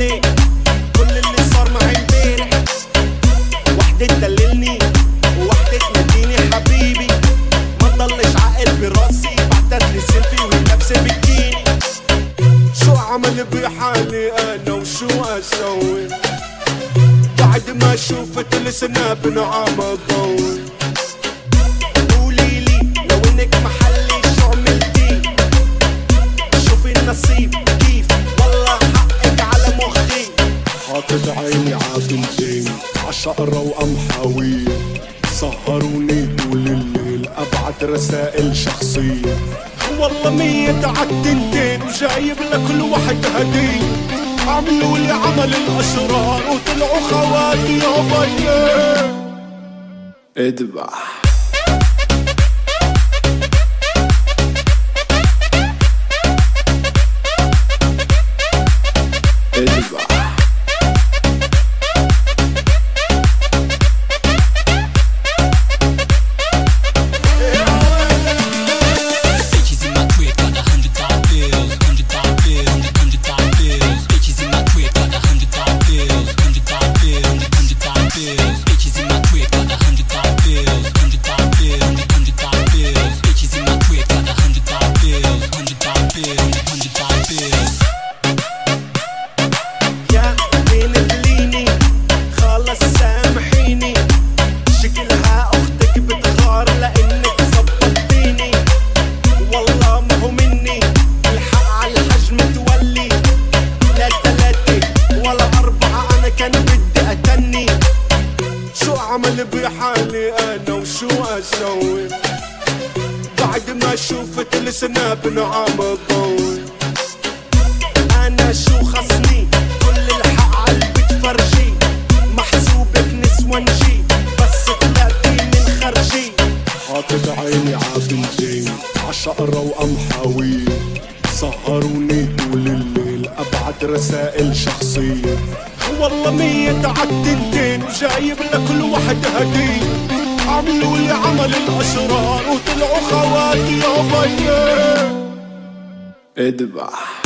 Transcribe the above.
عليه كل اللي صار معي امبارح. وحدة تدللني ووحدة تناديني حبيبي، ما تضلش عقل براسي بعتتلي سيلفي وهي لابسة بكيني. شو عمل بحالي انا وشو اسوي بعد ما شوفت السناب نعم ضوي؟ قوليلي لو انك محلي شو عملتي؟ شوفي النصيب كيف والله حقك على مخي. حاطط عيني عبنتين عالشقرة وقمحاوية، سهروني طول الليل ابعت رسائل شخصية. والله 100 عالتنتين وجايب لكل واحد هدية. عملوا لي عمل الاشرار وطلعوا خواتي يابا. اذبح اذبح عمل بحالي انا وشو اسوي بعد ما شوفت السناب نعم ضوي؟ انا شو خصني كل الحق عالبيت فرجي، محسوبك نسوانجي بس طلعتي من خرجي. حاطط عيني عبنتين عالشقرة وقمحاوية، سهروني طول الليل ابعت رسائل شخصية. والله 100 عالتنتين وجايب لكل واحد هدية. عملوا لي عمل الاشرار وطلعوا خواتي يابا. اذبح